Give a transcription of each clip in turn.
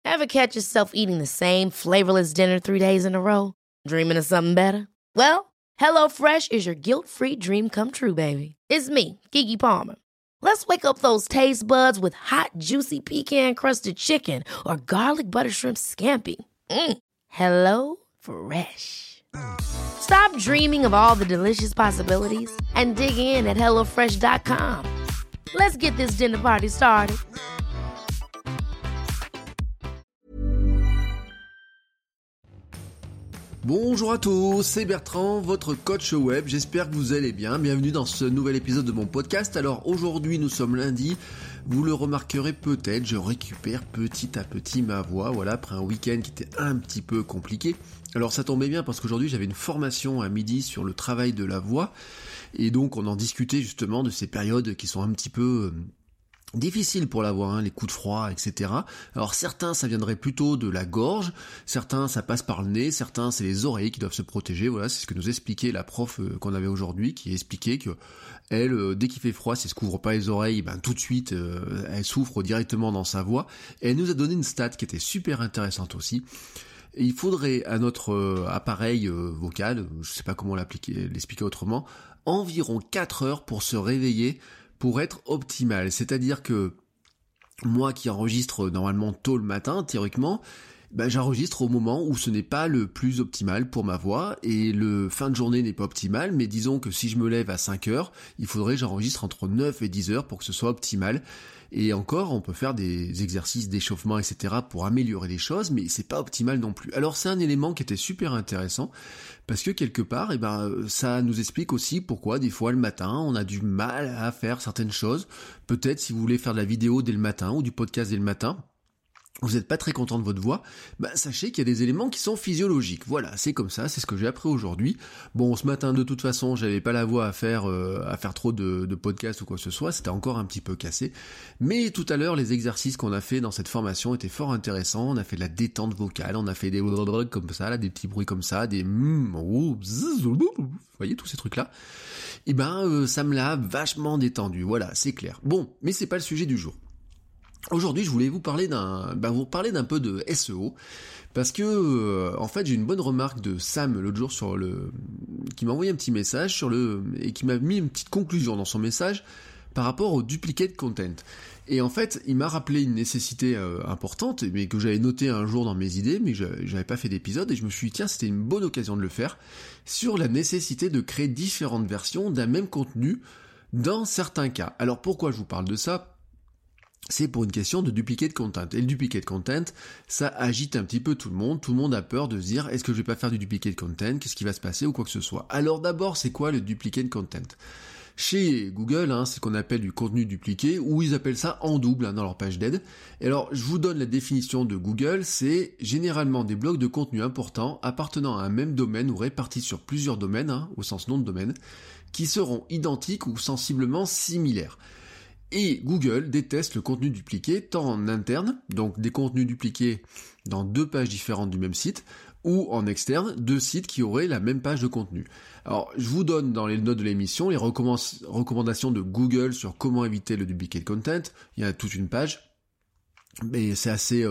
Ever catch yourself eating the same flavorless dinner 3 days in a row? Dreaming of something better? Well, HelloFresh is your guilt-free dream come true, baby. It's me, Keke Palmer. Let's wake up those taste buds with hot, juicy pecan-crusted chicken or garlic butter shrimp scampi. Hello Fresh. Stop dreaming of all the delicious possibilities and dig in at HelloFresh.com. Let's get this dinner party started. Bonjour à tous, c'est Bertrand, votre coach web, j'espère que vous allez bien, bienvenue dans ce nouvel épisode de mon podcast. Alors aujourd'hui nous sommes lundi, vous le remarquerez peut-être, je récupère petit à petit ma voix, voilà, après un week-end qui était un petit peu compliqué. Alors ça tombait bien parce qu'aujourd'hui j'avais une formation à midi sur le travail de la voix, et donc on en discutait justement de ces périodes qui sont un petit peu difficile pour la voix, les coups de froid, etc. Alors certains ça viendrait plutôt de la gorge, certains ça passe par le nez, certains c'est les oreilles qui doivent se protéger, voilà, c'est ce que nous expliquait la prof qu'on avait aujourd'hui, qui expliquait que elle, dès qu'il fait froid, si elle se couvre pas les oreilles, tout de suite elle souffre directement dans sa voix, et elle nous a donné une stat qui était super intéressante aussi. Et il faudrait à notre appareil vocal, je sais pas comment l'expliquer autrement, environ 4 heures pour se réveiller pour être optimal. C'est-à-dire que moi qui enregistre normalement tôt le matin, théoriquement, j'enregistre au moment où ce n'est pas le plus optimal pour ma voix, et le fin de journée n'est pas optimal, mais disons que si je me lève à 5 heures, il faudrait que j'enregistre entre 9 et 10 heures pour que ce soit optimal. Et encore, on peut faire des exercices d'échauffement, etc. pour améliorer les choses, mais c'est pas optimal non plus. Alors c'est un élément qui était super intéressant, parce que quelque part, ça nous explique aussi pourquoi des fois le matin, on a du mal à faire certaines choses. Peut-être si vous voulez faire de la vidéo dès le matin, ou du podcast dès le matin, vous n'êtes pas très content de votre voix, sachez qu'il y a des éléments qui sont physiologiques. Voilà, c'est comme ça, c'est ce que j'ai appris aujourd'hui. Bon, ce matin, de toute façon, j'avais pas la voix à faire trop de podcasts ou quoi que ce soit, c'était encore un petit peu cassé. Mais tout à l'heure, les exercices qu'on a fait dans cette formation étaient fort intéressants. On a fait de la détente vocale, on a fait des comme ça, là, des petits bruits comme ça, des vous voyez tous ces trucs-là. Et ça me l'a vachement détendu, voilà, c'est clair. Bon, mais c'est pas le sujet du jour. Aujourd'hui, je voulais vous parler d'un peu de SEO, parce que en fait, j'ai une bonne remarque de Sam l'autre jour qui m'a envoyé un petit message et qui m'a mis une petite conclusion dans son message par rapport au duplicate content. Et en fait, il m'a rappelé une nécessité importante, mais que j'avais noté un jour dans mes idées, mais j'avais pas fait d'épisode, et je me suis dit, tiens, c'était une bonne occasion de le faire, sur la nécessité de créer différentes versions d'un même contenu dans certains cas. Alors pourquoi je vous parle de ça ? C'est pour une question de duplicate content. Et le duplicate content, ça agite un petit peu tout le monde a peur de se dire, est-ce que je vais pas faire du duplicate content, qu'est-ce qui va se passer ou quoi que ce soit. Alors d'abord, c'est quoi le duplicate content ? Chez Google, c'est ce qu'on appelle du contenu dupliqué, ou ils appellent ça en double dans leur page d'aide. Et alors, je vous donne la définition de Google, c'est généralement des blocs de contenu importants appartenant à un même domaine ou répartis sur plusieurs domaines, au sens nom de domaine, qui seront identiques ou sensiblement similaires. Et Google déteste le contenu dupliqué tant en interne, donc des contenus dupliqués dans 2 pages différentes du même site, ou en externe, 2 sites qui auraient la même page de contenu. Alors, je vous donne dans les notes de l'émission les recommandations de Google sur comment éviter le duplicate content. Il y a toute une page, mais c'est assez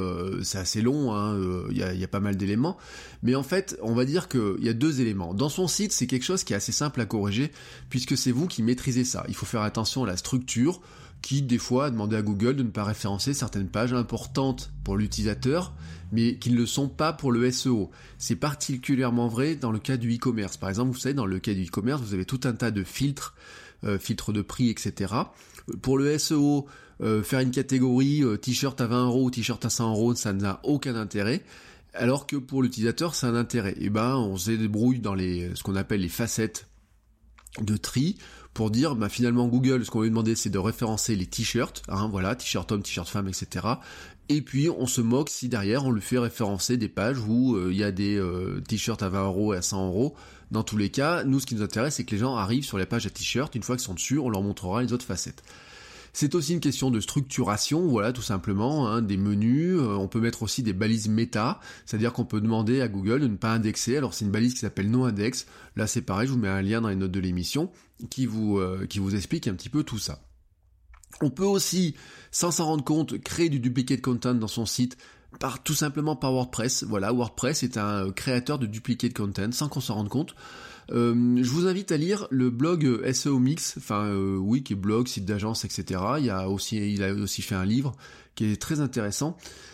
long, il y a pas mal d'éléments. Mais en fait, on va dire qu'il y a 2 éléments. Dans son site, c'est quelque chose qui est assez simple à corriger, puisque c'est vous qui maîtrisez ça. Il faut faire attention à la structure, qui des fois a demandé à Google de ne pas référencer certaines pages importantes pour l'utilisateur, mais qui ne le sont pas pour le SEO. C'est particulièrement vrai dans le cas du e-commerce. Par exemple, vous savez, dans le cas du e-commerce, vous avez tout un tas de filtres de prix, etc. Pour le SEO, faire une catégorie t-shirt à 20 € ou t-shirt à 100 €, ça n'a aucun intérêt. Alors que pour l'utilisateur, c'est un intérêt. On se débrouille dans ce qu'on appelle les facettes de tri, pour dire, finalement Google, ce qu'on lui demandait, c'est de référencer les t-shirts, t-shirt homme, t-shirt femme, etc. Et puis on se moque si derrière on lui fait référencer des pages où il y a des t-shirts à 20 € et à 100 €. Dans tous les cas, nous ce qui nous intéresse, c'est que les gens arrivent sur les pages à t-shirt, une fois qu'ils sont dessus, on leur montrera les autres facettes. C'est aussi une question de structuration, voilà, tout simplement, des menus. On peut mettre aussi des balises méta, c'est-à-dire qu'on peut demander à Google de ne pas indexer. Alors c'est une balise qui s'appelle no-index. Là c'est pareil, je vous mets un lien dans les notes de l'émission qui vous explique un petit peu tout ça. On peut aussi, sans s'en rendre compte, créer du duplicate content dans son site Tout simplement par WordPress. Voilà, WordPress est un créateur de duplicate content sans qu'on s'en rende compte. Je vous invite à lire le blog SEO Mix, qui est blog, site d'agence, etc. Il a aussi fait un livre qui est très intéressant.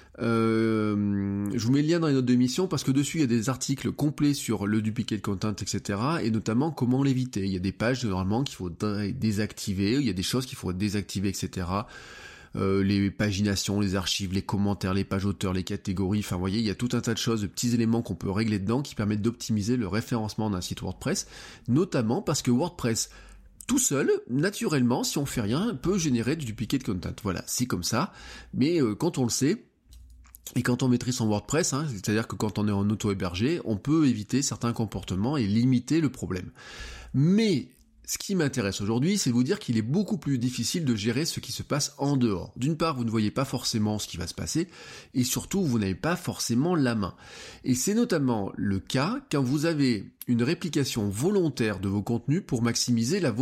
Je vous mets le lien dans les notes d'émission parce que dessus il y a des articles complets sur le duplicate content, etc. et notamment comment l'éviter. Il y a des pages normalement qu'il faut désactiver, il y a des choses qu'il faut désactiver, etc. Les paginations, les archives, les commentaires, les pages auteurs, les catégories, vous voyez, il y a tout un tas de choses, de petits éléments qu'on peut régler dedans qui permettent d'optimiser le référencement d'un site WordPress, notamment parce que WordPress tout seul, naturellement, si on fait rien, peut générer du duplicate content. Voilà, c'est comme ça, mais quand on le sait, et quand on maîtrise son WordPress, c'est-à-dire que quand on est en auto-hébergé, on peut éviter certains comportements et limiter le problème. Mais ce qui m'intéresse aujourd'hui, c'est de vous dire qu'il est beaucoup plus difficile de gérer ce qui se passe en dehors. D'une part, vous ne voyez pas forcément ce qui va se passer, et surtout, vous n'avez pas forcément la main. Et c'est notamment le cas quand vous avez une réplication volontaire de vos contenus pour maximiser la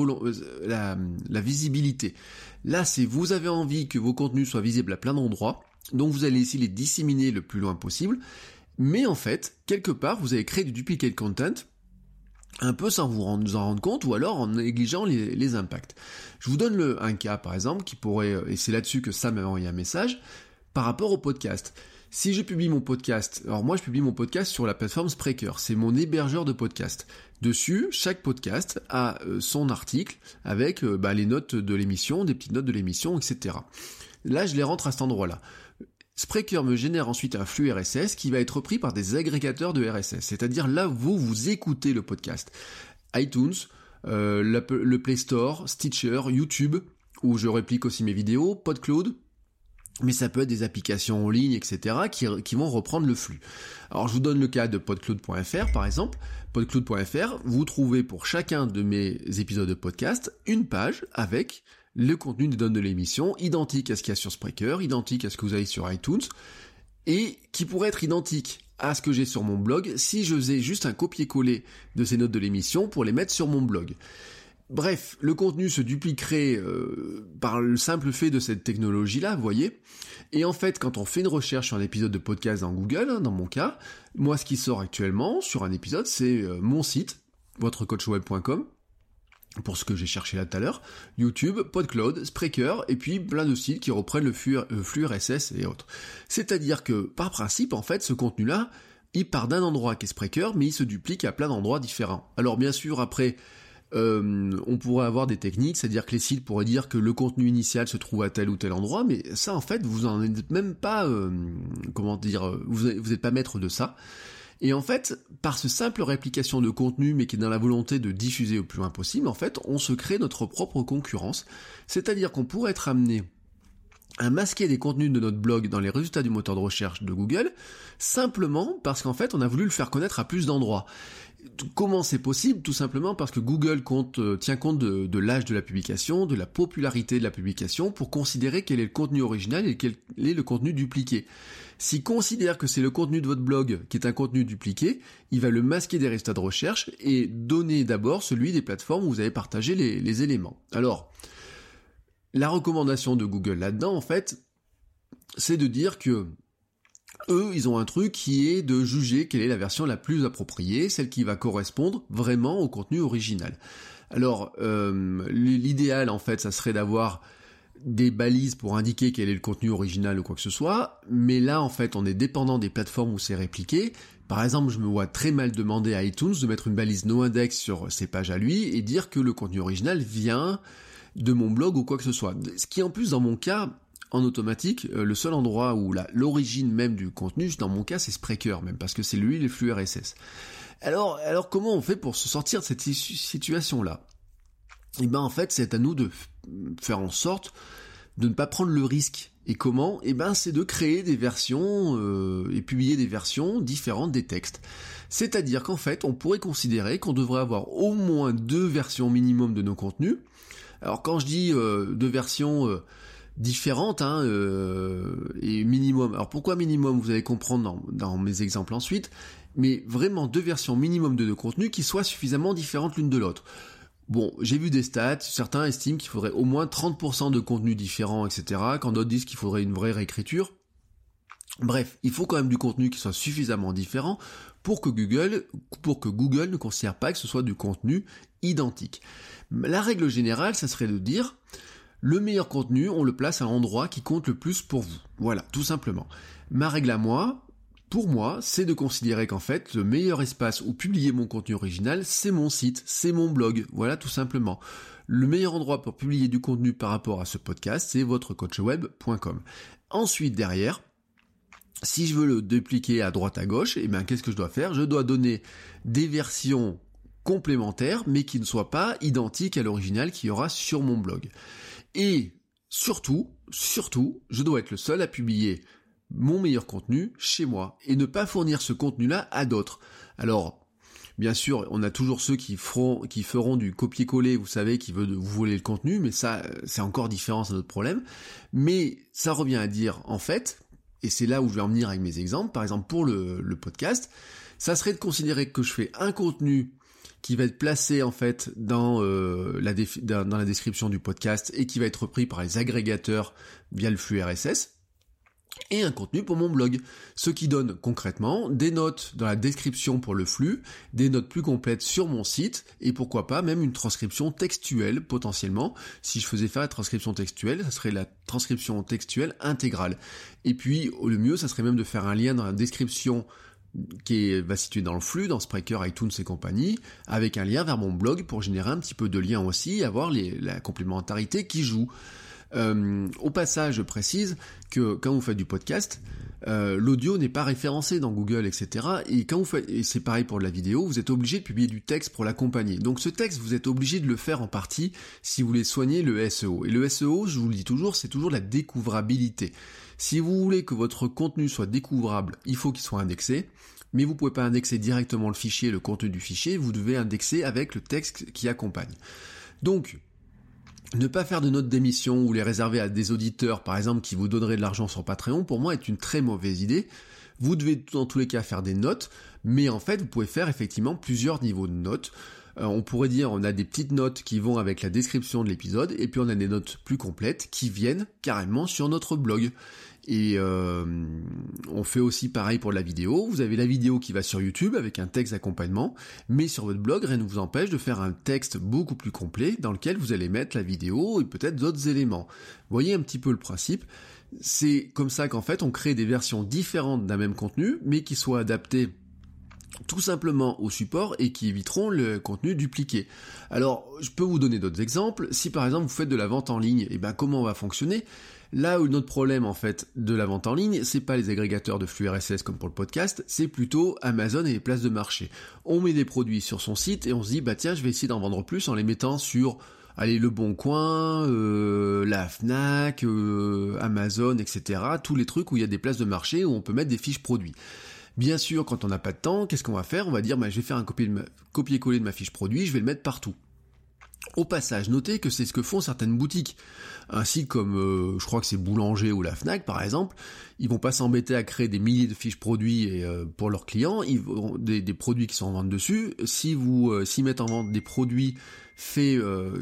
visibilité. Là, c'est vous avez envie que vos contenus soient visibles à plein d'endroits, donc vous allez essayer de les disséminer le plus loin possible, mais en fait, quelque part, vous avez créé du duplicate content, un peu sans vous en rendre compte, ou alors en négligeant les impacts. Je vous donne un cas, par exemple, qui pourrait, et c'est là-dessus que Sam m'a envoyé un message, par rapport au podcast. Si je publie mon podcast, alors moi je publie mon podcast sur la plateforme Spreaker, c'est mon hébergeur de podcast. Dessus, chaque podcast a son article avec les notes de l'émission, des petites notes de l'émission, etc. Là, je les rentre à cet endroit-là. Spreaker me génère ensuite un flux RSS qui va être repris par des agrégateurs de RSS. C'est-à-dire là, vous écoutez le podcast. iTunes, le Play Store, Stitcher, YouTube, où je réplique aussi mes vidéos, PodCloud, mais ça peut être des applications en ligne, etc., qui vont reprendre le flux. Alors je vous donne le cas de podcloud.fr par exemple. Podcloud.fr, vous trouvez pour chacun de mes épisodes de podcast une page avec le contenu des données de l'émission, identique à ce qu'il y a sur Spreaker, identique à ce que vous avez sur iTunes, et qui pourrait être identique à ce que j'ai sur mon blog si je faisais juste un copier-coller de ces notes de l'émission pour les mettre sur mon blog. Bref, le contenu se dupliquerait par le simple fait de cette technologie-là, vous voyez. Et en fait, quand on fait une recherche sur un épisode de podcast dans Google, dans mon cas, moi ce qui sort actuellement sur un épisode, c'est mon site, votrecoachweb.com, pour ce que j'ai cherché là tout à l'heure, YouTube, PodCloud, Spreaker, et puis plein de sites qui reprennent le flux RSS et autres. C'est-à-dire que, par principe, en fait, ce contenu-là, il part d'un endroit qui est Spreaker, mais il se duplique à plein d'endroits différents. Alors bien sûr, après, on pourrait avoir des techniques, c'est-à-dire que les sites pourraient dire que le contenu initial se trouve à tel ou tel endroit, mais ça, en fait, vous en êtes même pas, vous n'êtes pas maître de ça. Et en fait, par ce simple réplication de contenu, mais qui est dans la volonté de diffuser au plus loin possible, en fait, on se crée notre propre concurrence. C'est-à-dire qu'on pourrait être amené à masquer des contenus de notre blog dans les résultats du moteur de recherche de Google, simplement parce qu'en fait, on a voulu le faire connaître à plus d'endroits. Comment c'est possible? Tout simplement parce que Google tient compte de l'âge de la publication, de la popularité de la publication, pour considérer quel est le contenu original et quel est le contenu dupliqué. S'il considère que c'est le contenu de votre blog qui est un contenu dupliqué, il va le masquer des résultats de recherche et donner d'abord celui des plateformes où vous avez partagé les éléments. Alors, la recommandation de Google là-dedans, en fait, c'est de dire que eux, ils ont un truc qui est de juger quelle est la version la plus appropriée, celle qui va correspondre vraiment au contenu original. Alors, l'idéal, en fait, ça serait d'avoir des balises pour indiquer quel est le contenu original ou quoi que ce soit, mais là, en fait, on est dépendant des plateformes où c'est répliqué. Par exemple, je me vois très mal demander à iTunes de mettre une balise no-index sur ses pages à lui et dire que le contenu original vient de mon blog ou quoi que ce soit. Ce qui, en plus, dans mon cas, en automatique, le seul endroit où l'origine même du contenu, dans mon cas, c'est Spreaker même, parce que c'est lui les flux RSS. Alors comment on fait pour se sortir de cette situation-là? Eh ben en fait, c'est à nous de faire en sorte de ne pas prendre le risque. Et comment? Eh ben c'est de créer des versions et publier des versions différentes des textes. C'est-à-dire qu'en fait, on pourrait considérer qu'on devrait avoir au moins 2 versions minimum de nos contenus. Alors quand je dis 2 versions différentes et minimum. Alors pourquoi minimum? Vous allez comprendre dans mes exemples ensuite, mais vraiment 2 versions minimum de nos contenus qui soient suffisamment différentes l'une de l'autre. Bon, j'ai vu des stats, certains estiment qu'il faudrait au moins 30% de contenus différents, etc., quand d'autres disent qu'il faudrait une vraie réécriture. Bref, il faut quand même du contenu qui soit suffisamment différent pour que Google ne considère pas que ce soit du contenu identique. La règle générale, ça serait de dire, le meilleur contenu, on le place à l'endroit qui compte le plus pour vous. Voilà, tout simplement. Ma règle à moi, pour moi, c'est de considérer qu'en fait, le meilleur espace où publier mon contenu original, c'est mon site, c'est mon blog. Voilà, tout simplement. Le meilleur endroit pour publier du contenu par rapport à ce podcast, c'est votrecoachweb.com. Ensuite, derrière, si je veux le dupliquer à droite à gauche, eh bien, qu'est-ce que je dois faire ? Je dois donner des versions complémentaires, mais qui ne soient pas identiques à l'original qu'il y aura sur mon blog. Et surtout, je dois être le seul à publier mon meilleur contenu chez moi et ne pas fournir ce contenu-là à d'autres. Alors, bien sûr, on a toujours ceux qui feront du copier-coller, vous savez, qui veulent vous voler le contenu, mais ça, c'est encore différent, c'est notre problème. Mais ça revient à dire, en fait, et c'est là où je vais en venir avec mes exemples, par exemple pour le podcast, ça serait de considérer que je fais un contenu qui va être placé en fait dans la description du podcast et qui va être repris par les agrégateurs via le flux RSS, et un contenu pour mon blog, ce qui donne concrètement des notes dans la description pour le flux, des notes plus complètes sur mon site, et pourquoi pas même une transcription textuelle potentiellement. Si je faisais faire la transcription textuelle, ça serait la transcription textuelle intégrale. Et puis, le mieux, ça serait même de faire un lien dans la description qui va situer dans le flux, dans Spreaker, iTunes et compagnie, avec un lien vers mon blog pour générer un petit peu de lien aussi, avoir la complémentarité qui joue. Au passage, je précise que quand vous faites du podcast, l'audio n'est pas référencé dans Google, etc. Et quand vous faites, et c'est pareil pour la vidéo, vous êtes obligé de publier du texte pour l'accompagner. Donc ce texte, vous êtes obligé de le faire en partie si vous voulez soigner le SEO. Et le SEO, je vous le dis toujours, c'est toujours la découvrabilité. Si vous voulez que votre contenu soit découvrable, il faut qu'il soit indexé. Mais vous pouvez pas indexer directement le fichier, le contenu du fichier, vous devez indexer avec le texte qui accompagne. Donc, ne pas faire de notes d'émission ou les réserver à des auditeurs, par exemple, qui vous donneraient de l'argent sur Patreon, pour moi, est une très mauvaise idée. Vous devez, dans tous les cas, faire des notes, mais en fait, vous pouvez faire effectivement plusieurs niveaux de notes. On pourrait dire, on a des petites notes qui vont avec la description de l'épisode, et puis on a des notes plus complètes qui viennent carrément sur notre blog. Et on fait aussi pareil pour la vidéo. Vous avez la vidéo qui va sur YouTube avec un texte d'accompagnement, mais sur votre blog, rien ne vous empêche de faire un texte beaucoup plus complet dans lequel vous allez mettre la vidéo et peut-être d'autres éléments. Vous voyez un petit peu le principe. C'est comme ça qu'en fait on crée des versions différentes d'un même contenu, mais qui soient adaptées tout simplement au support et qui éviteront le contenu dupliqué. Alors, je peux vous donner d'autres exemples. Si par exemple vous faites de la vente en ligne, et ben comment on va fonctionner ? Là où notre problème en fait de la vente en ligne, c'est pas les agrégateurs de flux RSS comme pour le podcast, c'est plutôt Amazon et les places de marché. On met des produits sur son site et on se dit bah tiens, je vais essayer d'en vendre plus en les mettant sur Le Bon Coin, la Fnac, Amazon, etc. Tous les trucs où il y a des places de marché où on peut mettre des fiches produits. Bien sûr, quand on n'a pas de temps, qu'est-ce qu'on va faire ? On va dire, je vais faire un copier-coller de ma fiche produit, je vais le mettre partout. Au passage, notez que c'est ce que font certaines boutiques. Un site comme, je crois que c'est Boulanger ou la Fnac par exemple, ils vont pas s'embêter à créer des milliers de fiches produits pour leurs clients, ils vont, des produits qui sont en vente dessus. Si vous s'ils mettent en vente des produits faits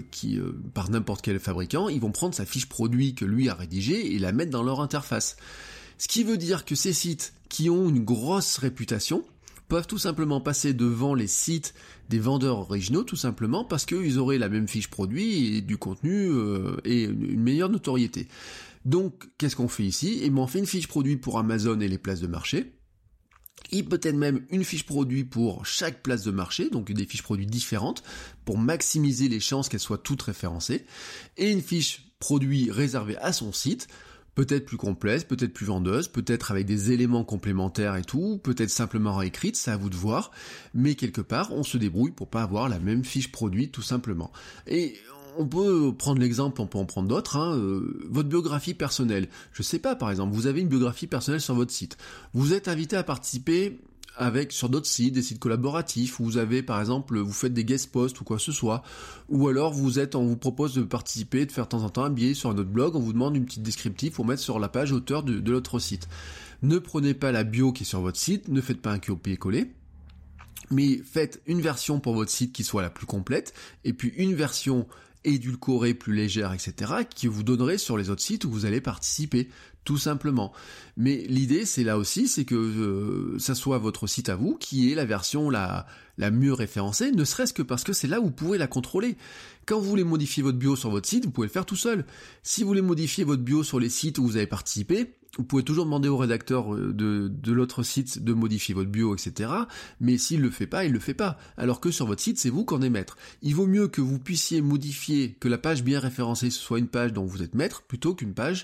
par n'importe quel fabricant, ils vont prendre sa fiche produit que lui a rédigée et la mettre dans leur interface. Ce qui veut dire que ces sites qui ont une grosse réputation peuvent tout simplement passer devant les sites des vendeurs originaux, tout simplement parce qu'ils auraient la même fiche produit et du contenu et une meilleure notoriété. Donc, qu'est-ce qu'on fait ici ? On fait une fiche produit pour Amazon et les places de marché, et peut-être même une fiche produit pour chaque place de marché, donc des fiches produits différentes, pour maximiser les chances qu'elles soient toutes référencées, et une fiche produit réservée à son site, peut-être plus complexe, peut-être plus vendeuse, peut-être avec des éléments complémentaires et tout, peut-être simplement réécrite, c'est à vous de voir, mais quelque part, on se débrouille pour pas avoir la même fiche produit, tout simplement. Et on peut prendre l'exemple, on peut en prendre d'autres, votre biographie personnelle. Je sais pas, par exemple, vous avez une biographie personnelle sur votre site. Vous êtes invité à participer sur d'autres sites, des sites collaboratifs, où vous avez, par exemple, vous faites des guest posts ou quoi que ce soit, ou alors on vous propose de participer, de faire de temps en temps un billet sur un autre blog, on vous demande une petite descriptif pour mettre sur la page auteur de l'autre site. Ne prenez pas la bio qui est sur votre site, ne faites pas un copier-coller, mais faites une version pour votre site qui soit la plus complète, et puis une version édulcorée, plus légère, etc., qui vous donnerez sur les autres sites où vous allez participer, tout simplement. Mais l'idée, c'est là aussi, c'est que ça soit votre site à vous qui est la version la mieux référencée, ne serait-ce que parce que c'est là où vous pouvez la contrôler. Quand vous voulez modifier votre bio sur votre site, vous pouvez le faire tout seul. Si vous voulez modifier votre bio sur les sites où vous avez participé, vous pouvez toujours demander au rédacteur de l'autre site de modifier votre bio, etc. Mais s'il le fait pas, il le fait pas. Alors que sur votre site, c'est vous qui en êtes maître. Il vaut mieux que vous puissiez modifier, que la page bien référencée soit une page dont vous êtes maître, plutôt qu'une page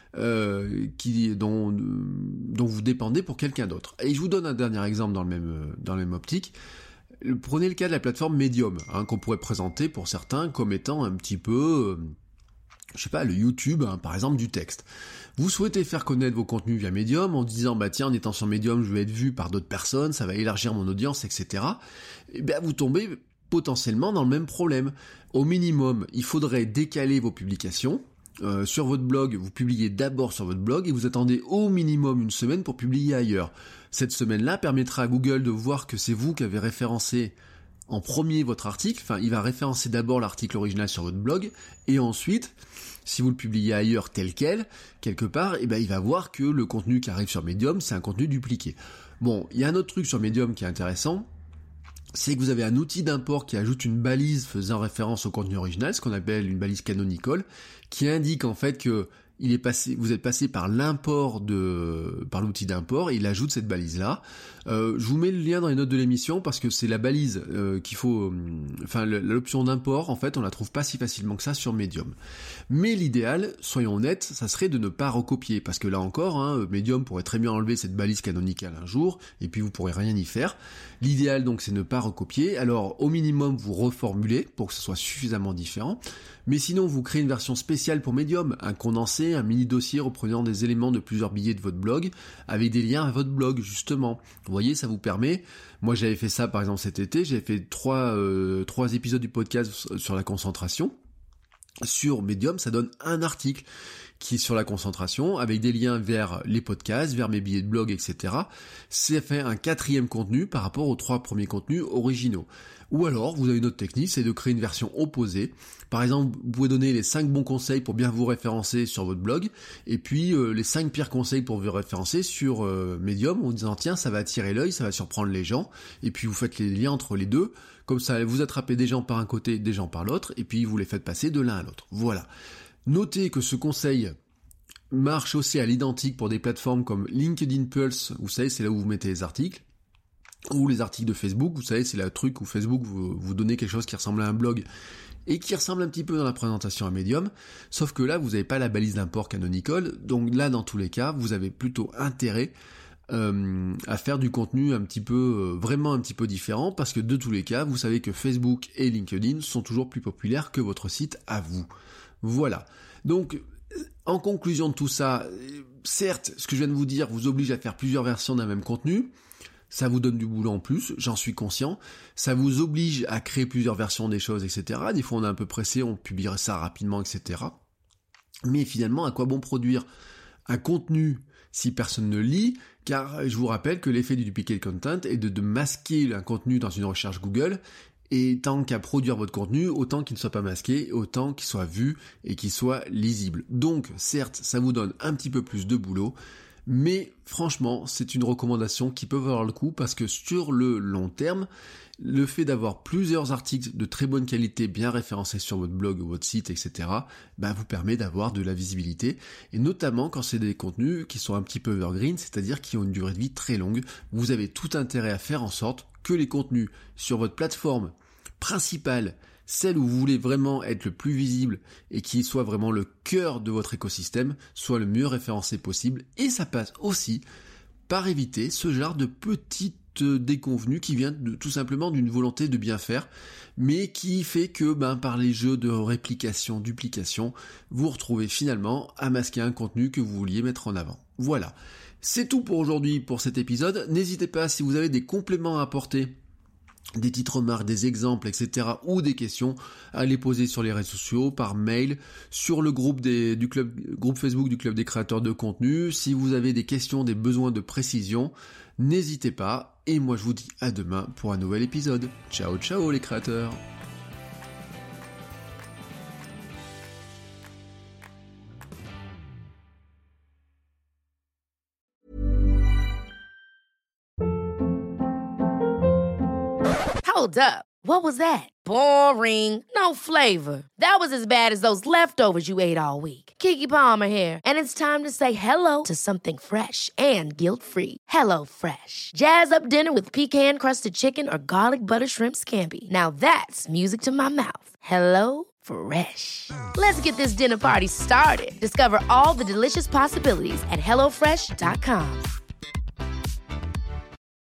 dont vous dépendez pour quelqu'un d'autre. Et je vous donne un dernier exemple dans la même optique. Prenez le cas de la plateforme Medium, qu'on pourrait présenter pour certains comme étant un petit peu, le YouTube, par exemple, du texte. Vous souhaitez faire connaître vos contenus via Medium en disant, tiens, en étant sur Medium, je vais être vu par d'autres personnes, ça va élargir mon audience, etc. Et bien, vous tombez potentiellement dans le même problème. Au minimum, il faudrait décaler vos publications. Sur votre blog, vous publiez d'abord sur votre blog et vous attendez au minimum une semaine pour publier ailleurs. Cette semaine-là permettra à Google de voir que c'est vous qui avez référencé en premier votre article, il va référencer d'abord l'article original sur votre blog, et ensuite, si vous le publiez ailleurs tel quel, quelque part, il va voir que le contenu qui arrive sur Medium, c'est un contenu dupliqué. Bon, il y a un autre truc sur Medium qui est intéressant, c'est que vous avez un outil d'import qui ajoute une balise faisant référence au contenu original, ce qu'on appelle une balise canonical, qui indique en fait que vous êtes passé par par l'outil d'import, et il ajoute cette balise-là. Je vous mets le lien dans les notes de l'émission parce que c'est la balise qu'il faut, l'option d'import, en fait, on la trouve pas si facilement que ça sur Medium. Mais l'idéal, soyons honnêtes, ça serait de ne pas recopier, parce que là encore, Medium pourrait très bien enlever cette balise canonicale un jour, et puis vous pourrez rien y faire. L'idéal donc c'est ne pas recopier. Alors au minimum vous reformulez pour que ce soit suffisamment différent. Mais sinon, vous créez une version spéciale pour Medium, un condensé, un mini-dossier reprenant des éléments de plusieurs billets de votre blog, avec des liens à votre blog, justement. Vous voyez, ça vous permet... Moi, j'avais fait ça, par exemple, cet été, j'avais fait trois épisodes du podcast sur la concentration. Sur Medium, ça donne un article qui est sur la concentration, avec des liens vers les podcasts, vers mes billets de blog, etc. C'est fait un 4e contenu par rapport aux 3 premiers contenus originaux. Ou alors, vous avez une autre technique, c'est de créer une version opposée. Par exemple, vous pouvez donner les 5 bons conseils pour bien vous référencer sur votre blog, et puis les 5 pires conseils pour vous référencer sur Medium, en disant tiens, ça va attirer l'œil, ça va surprendre les gens, et puis vous faites les liens entre les deux, comme ça vous attrapez des gens par un côté, des gens par l'autre, et puis vous les faites passer de l'un à l'autre. Voilà. Notez que ce conseil marche aussi à l'identique pour des plateformes comme LinkedIn Pulse, vous savez, c'est là où vous mettez les articles, ou les articles de Facebook, vous savez, c'est le truc où Facebook vous donnez quelque chose qui ressemble à un blog et qui ressemble un petit peu dans la présentation à Medium, sauf que là, vous n'avez pas la balise d'import canonical, donc là, dans tous les cas, vous avez plutôt intérêt à faire du contenu un petit peu, vraiment un petit peu différent, parce que de tous les cas, vous savez que Facebook et LinkedIn sont toujours plus populaires que votre site à vous. Voilà. Donc, en conclusion de tout ça, certes, ce que je viens de vous dire vous oblige à faire plusieurs versions d'un même contenu, ça vous donne du boulot en plus, j'en suis conscient, ça vous oblige à créer plusieurs versions des choses, etc. Des fois on est un peu pressé, on publierait ça rapidement, etc. Mais finalement, à quoi bon produire un contenu si personne ne lit, car je vous rappelle que l'effet du duplicate content est de masquer un contenu dans une recherche Google, et tant qu'à produire votre contenu, autant qu'il ne soit pas masqué, autant qu'il soit vu et qu'il soit lisible. Donc, certes, ça vous donne un petit peu plus de boulot, mais franchement, c'est une recommandation qui peut valoir le coup, parce que sur le long terme, le fait d'avoir plusieurs articles de très bonne qualité bien référencés sur votre blog ou votre site, etc., vous permet d'avoir de la visibilité, et notamment quand c'est des contenus qui sont un petit peu evergreen, c'est-à-dire qui ont une durée de vie très longue. Vous avez tout intérêt à faire en sorte que les contenus sur votre plateforme principale, celle où vous voulez vraiment être le plus visible et qui soit vraiment le cœur de votre écosystème, soit le mieux référencé possible. Et ça passe aussi par éviter ce genre de petites déconvenues qui viennent tout simplement d'une volonté de bien faire, mais qui fait que par les jeux de réplication, duplication, vous retrouvez finalement à masquer un contenu que vous vouliez mettre en avant. Voilà. C'est tout pour aujourd'hui pour cet épisode. N'hésitez pas, si vous avez des compléments à apporter, des petites remarques, des exemples, etc., ou des questions, à les poser sur les réseaux sociaux, par mail, sur le groupe groupe Facebook du Club des créateurs de contenu. Si vous avez des questions, des besoins de précision, n'hésitez pas, et moi je vous dis à demain pour un nouvel épisode. Ciao ciao les créateurs! Hold up. What was that? Boring. No flavor. That was as bad as those leftovers you ate all week. Keke Palmer here, and it's time to say hello to something fresh and guilt-free. Hello Fresh. Jazz up dinner with pecan-crusted chicken or garlic butter shrimp scampi. Now that's music to my mouth. Hello Fresh. Let's get this dinner party started. Discover all the delicious possibilities at hellofresh.com.